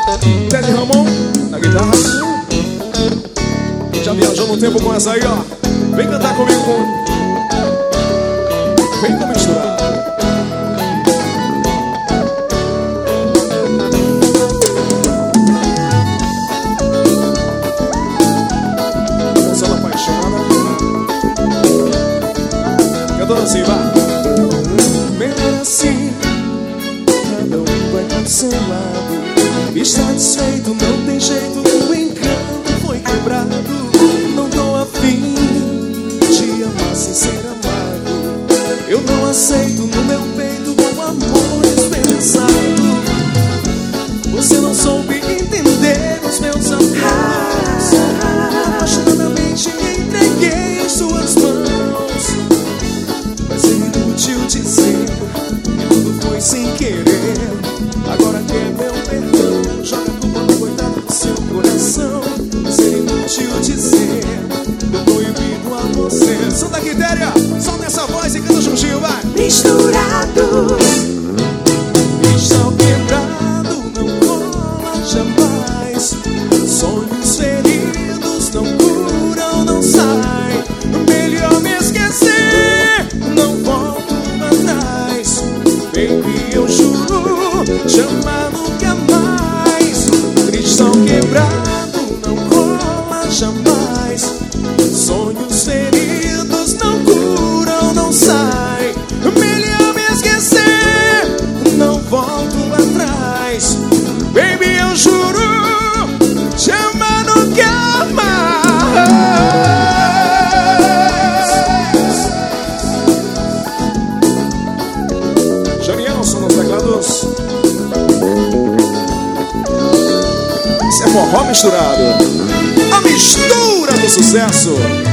Ted Ramon na guitarra. Já viajou no tempo com essa aí, ó. Vem cantar comigo com... Vem pra misturar. Moçada apaixonada. Cantando assim, vai. Melhor assim, cada um vai pro seu lado. Está desfeito, não tem jeito, o encanto foi quebrado. Não tô afim de amar sem ser amado. Eu não aceito no meu peito um amor desperdiçado. Você não soube entender os meus amores. Apaixonadamente entreguei em suas mãos. Mas é inútil dizer que tudo foi sem querer. Agora quer meu perdão, joga a culpa no coitado do seu coração. Mas é inútil dizer que eu proibido a você. Santa Quitéria, solta essa voz e canta juntinho, vai. Misturado. Cristal quebrado não cola jamais. Sonhos feridos não curam, não sai. Melhor me esquecer, não volto atrás. Baby, eu juro, te amar nunca mais. Cristal quebrado não cola jamais. Sonhos feridos não curam, não sai. Melhor me esquecer, não volto atrás. Baby, eu juro, te amar nunca mais. Janielson nos teclados. Isso é forró misturado. A mistura do sucesso.